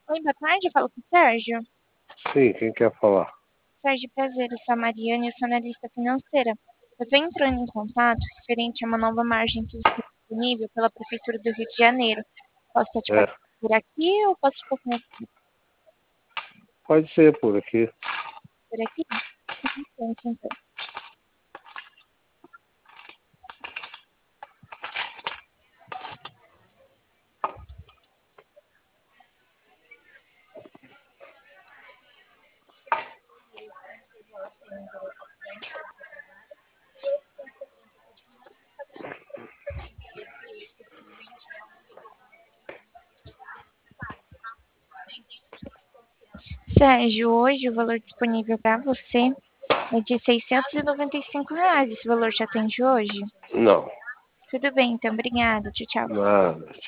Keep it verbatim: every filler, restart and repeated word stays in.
Oi, boa tarde, eu falo com o Sérgio. Sim, quem quer falar? Sérgio, prazer, eu sou a Mariana e eu sou analista financeira. Eu estou entrando em contato referente a uma nova margem que está disponível pela Prefeitura do Rio de Janeiro. Posso te passar É, por aqui ou posso te passar pode ser por aqui. por aqui? Então, então. Sérgio, hoje o valor disponível para você é de seiscentos e noventa e cinco reais. Esse valor te atende hoje? Não, Tudo bem, então, obrigada. Tchau, tchau. nada.